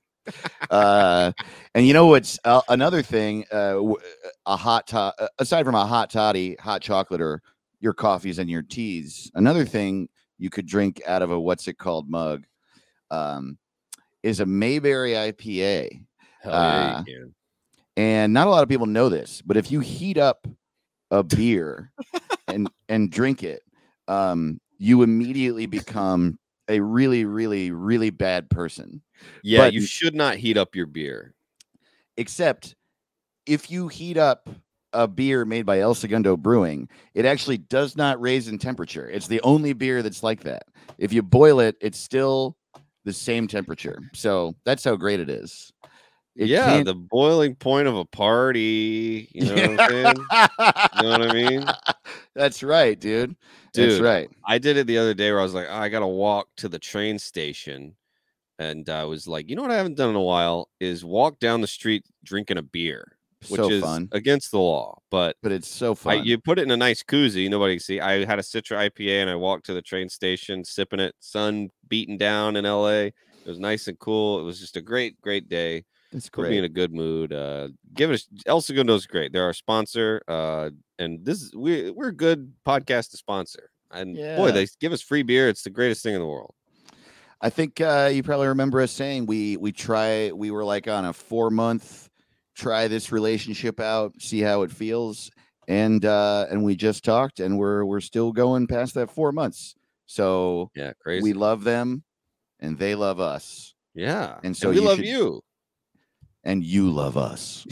uh, and you know what's uh, another thing? Uh, w- a hot to- uh, aside from a hot toddy, hot chocolate, or your coffees and your teas, another thing you could drink out of a what's it called mug um, is a Mayberry I P A. Hell yeah, uh, you can. And not a lot of people know this, but if you heat up a beer and and drink it, um, you immediately become a really, really, really bad person. Yeah, but- you should not heat up your beer. Except if you heat up a beer made by El Segundo Brewing, it actually does not raise in temperature. It's the only beer that's like that. If you boil it, it's still the same temperature. So that's how great it is. It yeah, can't- the boiling point of a party. You know what I'm saying? You know what I mean? That's right, dude. That's Dude, right. I did it the other day where I was like, oh, I gotta walk to the train station. And I was like, you know what I haven't done in a while is walk down the street drinking a beer, which So is fun. against the law. But But it's so I, fun. you put it in a nice koozie, nobody can see. I had a Citra I P A and I walked to the train station, sipping it, sun beating down in L A. It was nice and cool. It was just a great, great day. It's Put me in great. a good mood. Uh, give it a, El Segundo's great. They're our sponsor. Uh, and this is we we're a good podcast to sponsor. And boy, Yeah. they give us free beer. It's the greatest thing in the world. I think uh, you probably remember us saying we we try we were like on a four month try this relationship out, see how it feels, and uh, and we just talked, and we're we're still going past that four months. So Yeah, crazy. we love them, and they love us, yeah, and so we you love should- you. and you love us.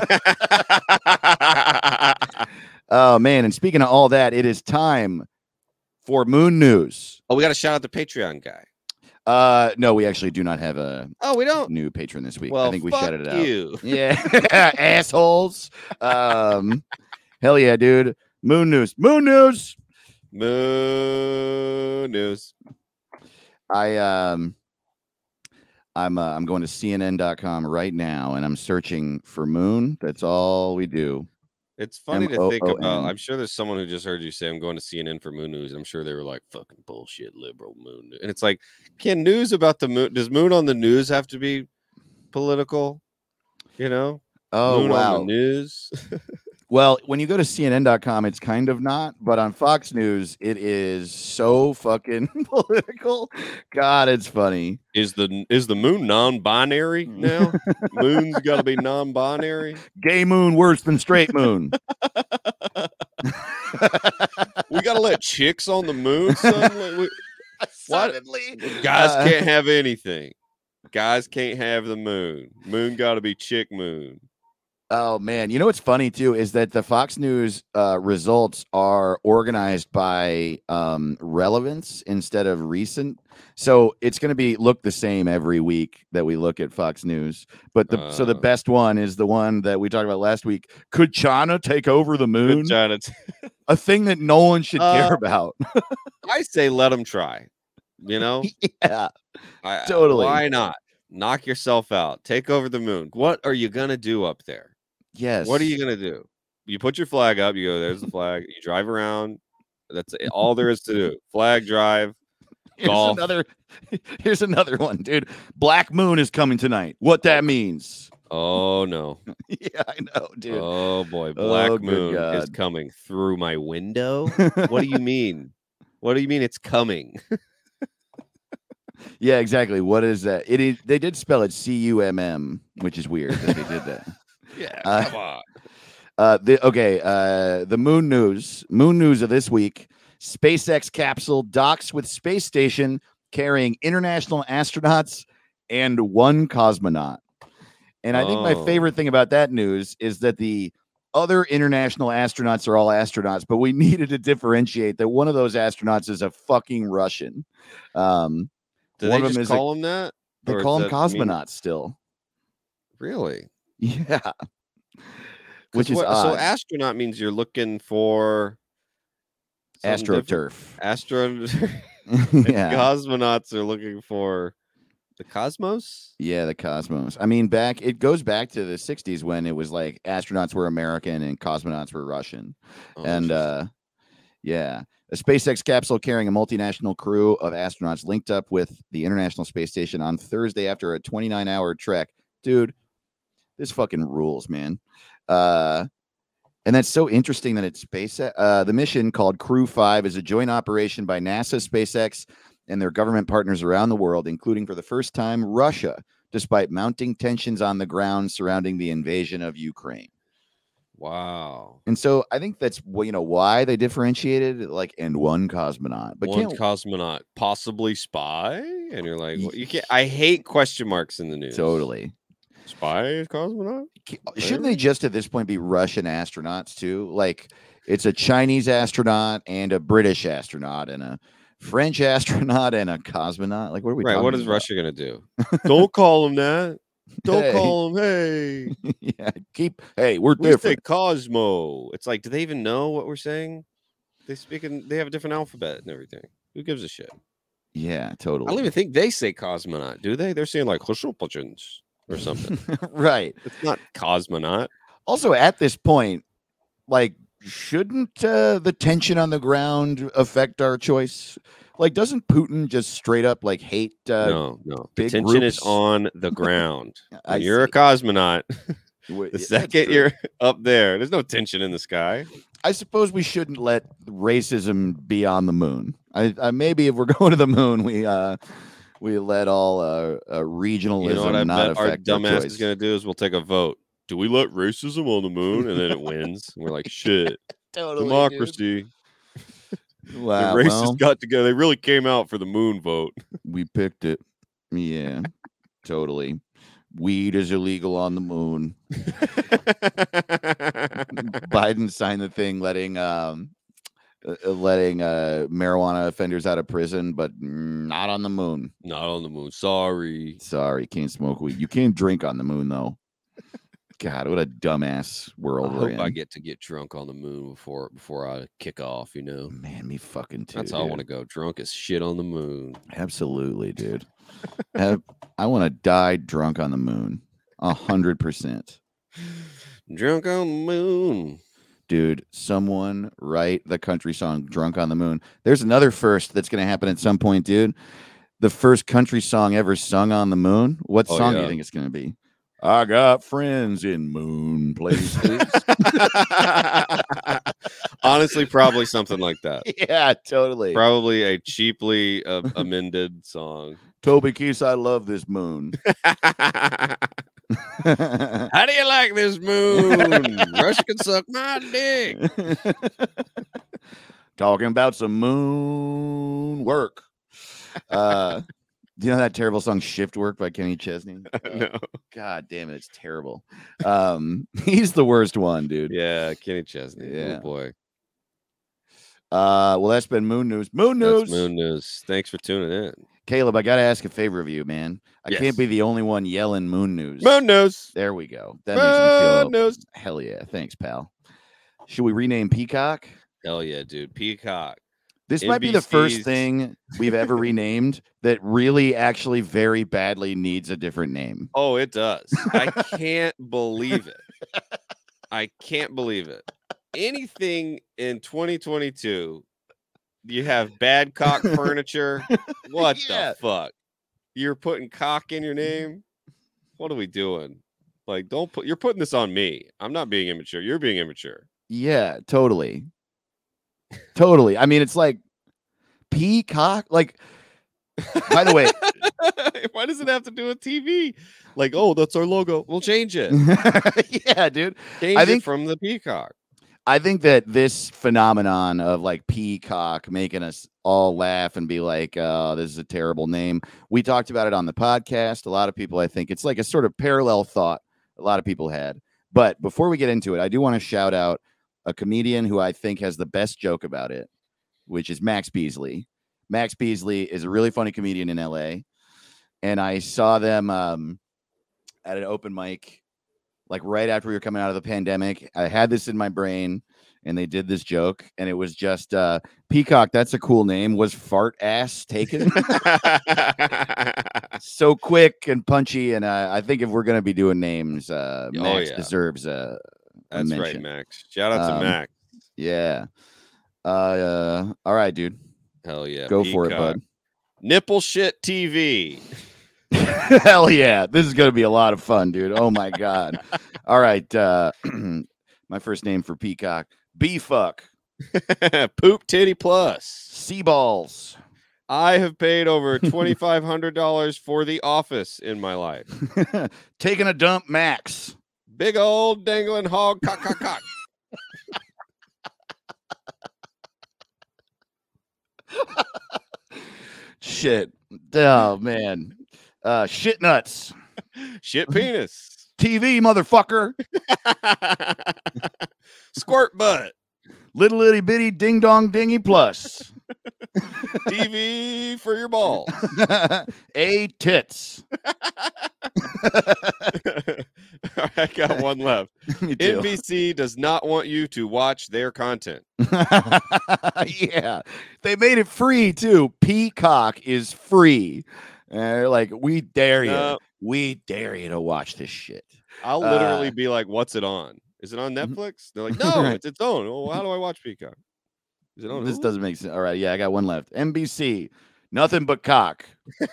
Oh man! And speaking of all that, it is time for Moon News. Oh, we got to shout out the Patreon guy. Uh, no, we actually do not have a Oh, we don't. new patron this week. Well, I think we fuck shouted it out. you. Yeah, assholes. Um, hell yeah, dude. Moon News. Moon News. Moon News. I um, I'm uh, I'm going to C N N dot com right now, and I'm searching for Moon. That's all we do. It's funny to think M O O N. about. I'm sure there's someone who just heard you say, I'm going to C N N for Moon News. I'm sure they were like, fucking bullshit, liberal Moon News. And it's like, can news about the moon, does Moon on the news have to be political? You know? Oh Moon wow. on the news. Well, when you go to C N N dot com, it's kind of not, but on Fox News, it is so fucking political. God, it's funny. Is the is the moon non-binary now? Moon's got to be non-binary. Gay moon worse than straight moon. We got to let chicks on the moon. Son? Like, we, Suddenly, guys uh, can't have anything. Guys can't have the moon. Moon got to be chick moon. Oh man, you know what's funny too is that the Fox News uh, results are organized by um, relevance instead of recent. So it's going to be look the same every week that we look at Fox News. But the uh, so the best one is the one that we talked about last week. Could China take over the moon? China t- A thing that no one should uh, care about. I say let them try. You know? Yeah, I, totally. Why not? Knock yourself out. Take over the moon. What are you gonna do up there? Yes. What are you gonna do? You put your flag up. You go. There's the flag. You drive around. That's all there is to do. Flag drive. Here's golf. another. Here's another one, dude. Black Moon is coming tonight. What that means? Oh no. Yeah, I know, dude. Oh boy, Black Oh, good Moon God. is coming through my window. What do you mean? What do you mean it's coming? Yeah, exactly. What is that? It is. They did spell it C U M M, which is weird that they did that. Yeah, Uh, come on. Uh, the okay. Uh, the Moon News. Moon News of this week. SpaceX capsule docks with space station carrying international astronauts and one cosmonaut. And I think my Oh. favorite thing about that news is that the other international astronauts are all astronauts, but we needed to differentiate that one of those astronauts is a fucking Russian. Um, Do one they of them just is a- call them that? they Or call does them that mean- cosmonauts still. Really? Yeah. 'Cause Which is what- odd. so astronaut means you're looking for something different? AstroTurf. Astro Yeah. cosmonauts are looking for the cosmos. Yeah, the cosmos. I mean, back it goes back to the sixties when it was like astronauts were American and cosmonauts were Russian. Oh, and interesting. uh yeah, a SpaceX capsule carrying a multinational crew of astronauts linked up with the International Space Station on Thursday after a twenty-nine hour trek. Dude, this fucking rules, man. Uh and that's so interesting that it's SpaceX. Uh, the mission called Crew five is a joint operation by NASA, SpaceX, and their government partners around the world, including for the first time Russia, despite mounting tensions on the ground surrounding the invasion of Ukraine. Wow. And so I think that's wh- you know why they differentiated like and one cosmonaut, but One can't cosmonaut, possibly spy, and you're like, well, you can't. I hate question marks in the news. totally. Spy cosmonaut. Ca- Shouldn't they just at this point be Russian astronauts too? Like it's a Chinese astronaut and a British astronaut and a French astronaut and a cosmonaut. Like what are we Right. talking What is about? Russia gonna do? Don't call them that. Don't Hey. call them. Hey, Yeah, keep. Hey, we're we say different. Cosmo. It's like, do they even know what we're saying? They speak in. They have a different alphabet and everything. Who gives a shit? Yeah, I don't totally. even think they say cosmonaut, do they? They're saying like Hoshopajans or something. Right. It's not cosmonaut. Also, at this point, like, shouldn't uh, the tension on the ground affect our choice? Like, doesn't Putin just straight up like hate? Uh, no, no. The big tension is groups? on the ground. I When you're a see. cosmonaut, w- the that's second true. you're up there, there's no tension in the sky. I suppose we shouldn't let racism be on the moon. I, I maybe if we're going to the moon, we uh we let all uh, uh regionalism You know what I not bet our affect our dumbass choice. is going to do is we'll take a vote. do we let racism on the moon? And then it wins. And we're like, shit, Totally, democracy. Wow. The racists Well, got together. They really came out for the moon vote. we picked it. Yeah, totally. Weed is illegal on the moon. Biden signed the thing letting um uh, uh, letting uh marijuana offenders out of prison, but not on the moon. Not on the moon. Sorry. Sorry, can't smoke weed. You can't drink on the moon though. God, what a dumbass I world we're hope in. I get to get drunk on the moon before before I kick off, you know. Man, me fucking too. That's how I dude. want to go. Drunk as shit on the moon. Absolutely, dude. Have- I want to die drunk on the moon. A hundred percent. Drunk on the moon. Dude, someone write the country song Drunk on the Moon. There's another first that's going to happen at some point, dude. The first country song ever sung on the moon. What Oh, song do yeah. you think it's going to be? I got friends in moon places. Honestly, probably something like that. Yeah, totally. Probably a cheaply uh, amended song. Toby Keith, I love this moon. How do you like this moon? Rush can suck my dick. Talking about some moon work. Uh, do you know that terrible song "Shift Work" by Kenny Chesney? No. God damn it, it's terrible. Um, he's the worst one, dude. Yeah, Kenny Chesney. Yeah. Oh boy. Uh, well, that's been moon news. Moon news. That's moon news. Thanks for tuning in. Caleb, I gotta ask a favor of you, man. I Yes. can't be the only one yelling moon news. Moon news. There we go. That makes me feel Moon news. hell yeah. Thanks, pal. Should we rename Peacock? Hell yeah, dude. Peacock. This might be the first N B C's. thing we've ever renamed that really actually very badly needs a different name. Oh, it does. I can't believe it. I can't believe it. Anything in twenty twenty-two, you have bad cock furniture. What Yeah. the fuck? You're putting cock in your name? What are we doing? Like, don't put, you're putting this on me. I'm not being immature. You're being immature. Yeah, totally. Totally. I mean, it's like Peacock. Like, by the way, Why does it have to do with T V? Like, oh, that's our logo. We'll change it. yeah, dude. Change I it think- from the peacock. I think that this phenomenon of like Peacock making us all laugh and be like, oh, this is a terrible name. We talked about it on the podcast. A lot of people, I think it's like a sort of parallel thought a lot of people had. But before we get into it, I do want to shout out a comedian who I think has the best joke about it, which is Max Beasley. Max Beasley is a really funny comedian in L A. And I saw them um, at an open mic like right after we were coming out of the pandemic. I had this in my brain and they did this joke and it was just uh Peacock, that's a cool name. Was fart ass taken? So quick and punchy. And uh, I think if we're going to be doing names, uh Oh, Max yeah. deserves a, a That's right, mention. Max. Shout out to Um, Max. Yeah. Uh, uh, all right, dude. Hell yeah. Go for it, Peacock. bud. Nipple shit T V. Hell yeah. This is going to be a lot of fun, dude. Oh my God. All right. Uh, my first name for Peacock, B-Fuck, Poop Titty Plus. Sea Balls. I have paid over twenty-five hundred dollars for The Office in my life. Taking a dump, Max. Big old dangling hog cock cock cock. Shit. Oh, man. Uh, shit nuts. Shit penis. T V, motherfucker. Squirt butt. Little itty bitty ding dong dingy plus. T V for your balls. A tits. I got one left. Me too. N B C does not want you to watch their content. Yeah. They made it free too. Peacock is free. And they're like, we dare you. No. We dare you to watch this shit. I'll literally Uh, be like, "What's it on? Is it on Mhm. Netflix?" They're like, "No, Right. it's its own." Well, how do I watch Peacock? Is it on? This Hulu? doesn't make sense. All right. Yeah, I got one left. N B C. Nothing but cock.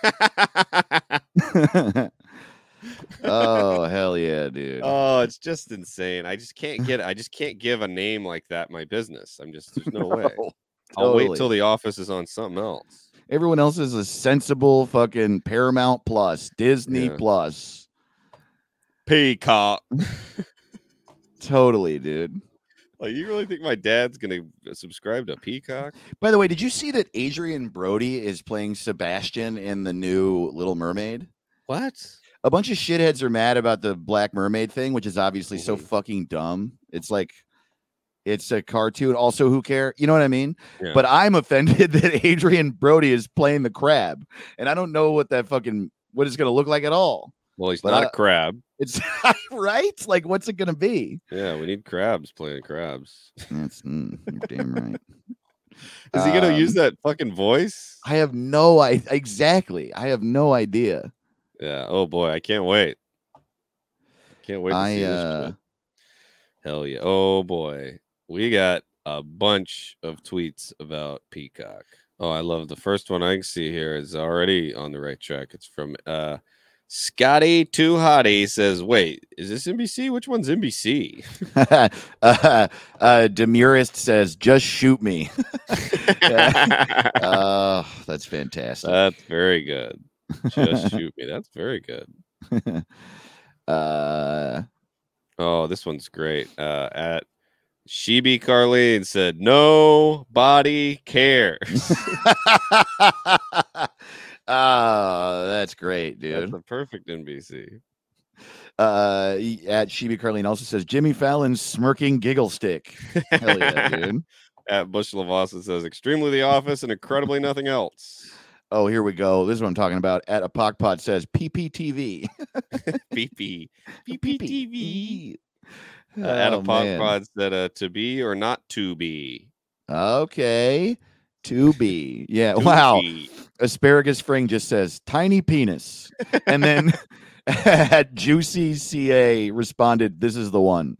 Oh, hell yeah, dude. Oh, it's just insane. I just can't get. I just can't give a name like that my business. I'm just. There's no way. No, I'll wait totally. till The Office is on something else. Everyone else is a sensible fucking Paramount Plus, Disney Yeah. Plus. Peacock. Totally, dude. Like, you really think my dad's gonna subscribe to Peacock? By the way, did you see that Adrian Brody is playing Sebastian in the new Little Mermaid? What? A bunch of shitheads are mad about the Black Mermaid thing, which is obviously so Mhm. fucking dumb. It's like, it's a cartoon. Also, who care? You know what I mean? Yeah. But I'm offended that Adrian Brody is playing the crab, and I don't know what that fucking what it's gonna look like at all. Well, he's but not I- a crab. It's right. Like, what's it gonna be? Yeah, we need crabs playing crabs. That's mm, you're damn right. Is he gonna Um, use that fucking voice? I have no I exactly. I have no idea. Yeah. Oh boy, I can't wait. Can't wait to I see this uh shit. Hell yeah. Oh boy. We got a bunch of tweets about Peacock. Oh, I love the first one I can see here is already on the right track. It's from uh Scotty Too Hottie says, wait, is this N B C? Which one's N B C? uh, uh Demurist says, just shoot me. Oh, that's fantastic. That's very good. Just shoot me. That's very good. uh Oh, this one's great. Uh at Sheeby Carlene said, nobody cares. Oh, that's great, That's dude. the perfect N B C. Uh he- at Sheeby Carlene also says Jimmy Fallon's smirking giggle stick. Hell yeah, dude. At Bush Lavassa says, extremely The Office and incredibly nothing else. Oh, here we go. This is what I'm talking about. At a Pockpot says P P T V. P P. P P T V. Uh, Oh, at a Pod man. Pod said, uh, to be or not to be. Okay. To be. Yeah. To Wow. be. Asparagus Fring just says tiny penis. And then at Juicy C A responded, this is the one.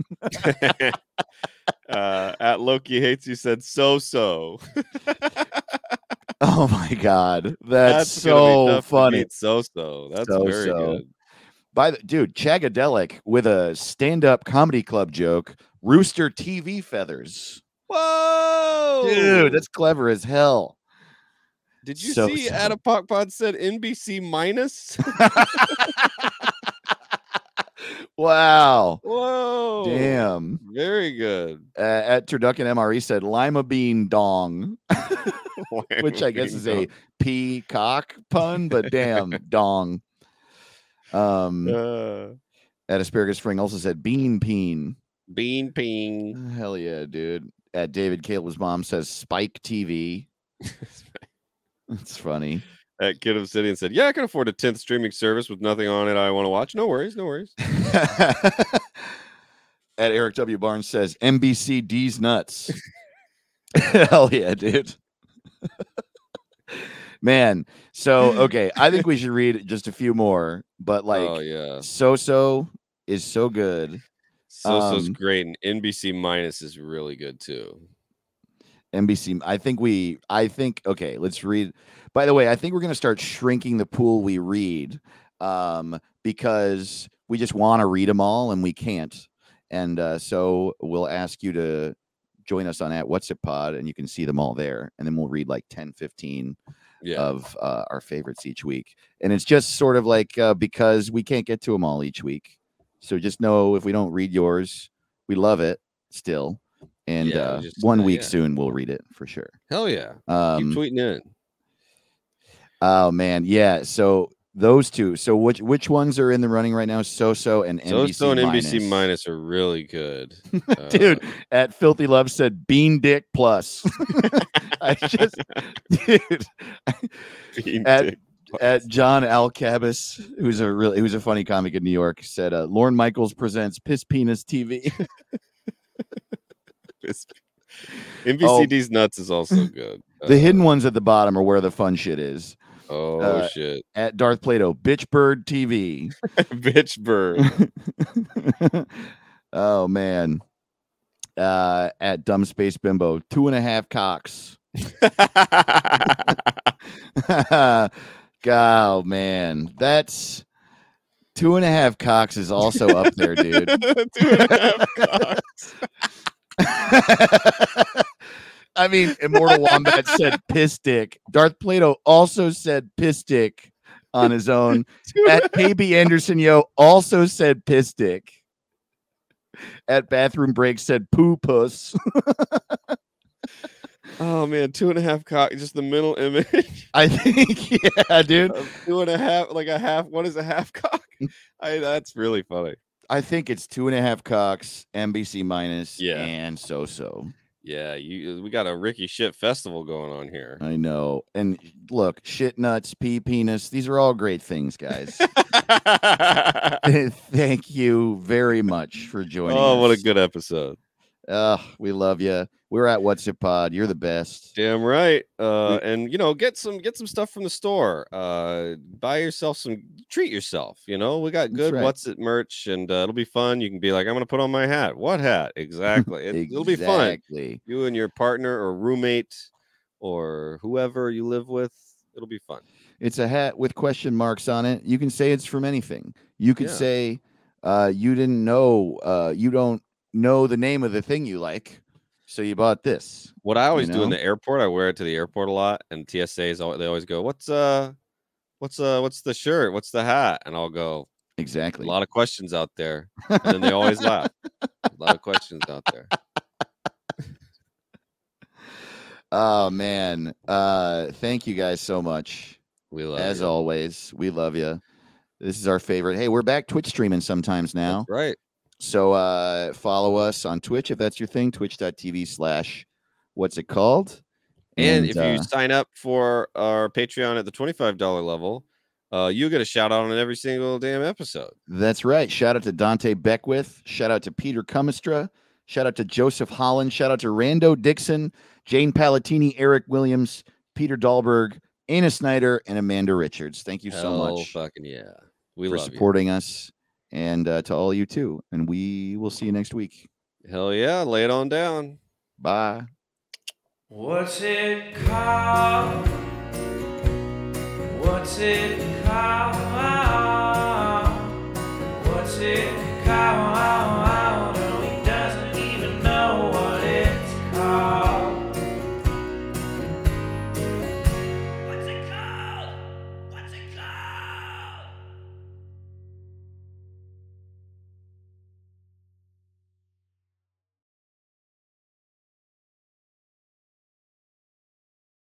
uh, at Loki Hates You said, so so. Oh my God. That's, gonna be so tough to funny. beat So so. That's So very so. good. By the dude, Chagadelic with a stand-up comedy club joke, Rooster T V feathers. Whoa, Dude, that's clever as hell. Did you so see so. At a Pod Pod said N B C minus? Wow. Whoa, Damn. very good. Uh, at Turducken M R E said lima bean dong, which I guess is a peacock pun, but damn, dong. Um, uh, at Asparagus Fring also said bean peen. bean ping. Hell yeah, dude. At David Caleb's mom says Spike T V. That's funny. At Kid Obsidian said, yeah, I can afford a tenth streaming service with nothing on it I want to watch. No worries, no worries. At Eric W. Barnes says N B C D's nuts. Hell yeah, dude. Man, so okay, I think we should read just a few more, but like oh yeah, So So is so good. So So's um, great, and N B C minus is really good too. N B C, I think we I think okay, let's read. By the way, I think we're going to start shrinking the pool we read um because we just want to read them all and we can't. And uh, so we'll ask you to join us on at What's It Pod and you can see them all there, and then we'll read like ten, fifteen Yeah, of uh, our favorites each week. And it's just sort of like uh, because we can't get to them all each week. So just know if we don't read yours, we love it still. And Yeah, we uh, just- one uh, week yeah. soon we'll read it for sure. hell yeah. Um, Keep tweeting in. oh man, yeah. So those two. So which which ones are in the running right now? So So and So N B C So and N B C minus. minus are really good, Dude, Uh, at Filthy Love said Bean Dick Plus. I just, dude. Bean at Dick at John Alcabas, who's a really who's a funny comic in New York, said uh, Lorne Michaels presents Piss Penis T V. Plus. N B C D's nuts is also good. The Uh, hidden ones at the bottom are where the fun shit is. Oh uh, shit, At Darth Plato, Bitch Bird T V. bitch bird. Oh man. Uh, at Dumb Space Bimbo, two and a half cocks. God, man, that's two and a half cocks is also up there, dude. Two and a half cocks. I mean, Immortal Wombat said piss dick. Darth Plato also said piss dick. on his own. At K B Anderson, yo, also said piss dick. At Bathroom Break said poo puss. Oh man, two and a half cock, just the mental image. I think, yeah, dude. of two and a half, like a half. What is a half cock? I that's really funny. I think it's two and a half cocks, N B C minus, Yeah. and so so. Yeah, you. We got a Ricky shit festival going on here. I know. And look, shit nuts, pee penis. These are all great things, guys. Thank you very much for joining us. Oh, what a good episode. Uh, we love you. We're at What's It Pod. You're the best. Damn right. Uh, and you know, get some get some stuff from the store. Uh, buy yourself some, treat yourself. You know, we got That's good right. What's It merch, and uh, it'll be fun. You can be like, I'm gonna put on my hat. What hat? Exactly. It, It'll be fun. Exactly. You and your partner or roommate or whoever you live with. It'll be fun. It's a hat with question marks on it. You can say it's from anything. You could Yeah. say uh, you didn't know, uh, you don't know the name of the thing you like, so you bought this. What I always do in know? the airport, I wear it to the airport a lot, and T S As al- they always go, "What's uh, what's uh, what's the shirt? What's the hat?" And I'll go, "A Exactly. lot of questions out there," and then they always laugh. A lot of questions out there. Oh man. Uh, thank you guys so much. We love As you. always, we love you. This is our favorite. Hey, we're back Twitch streaming sometimes now. That's right. So uh, follow us on Twitch if that's your thing. Twitch.tv slash what's it called? And, if you uh, sign up for our Patreon at the twenty-five dollar level, uh, you get a shout out on every single damn episode. That's right. Shout out to Dante Beckwith. Shout out to Peter Cumistra. Shout out to Joseph Holland. Shout out to Rando Dixon, Jane Palatini, Eric Williams, Peter Dahlberg, Anna Snyder, and Amanda Richards. Thank you so Hell much fucking yeah. We for love supporting us, and uh, to all you too. And we will see you next week. you. Hell yeah. Lay it on down. Bye. What's it called? What's it called?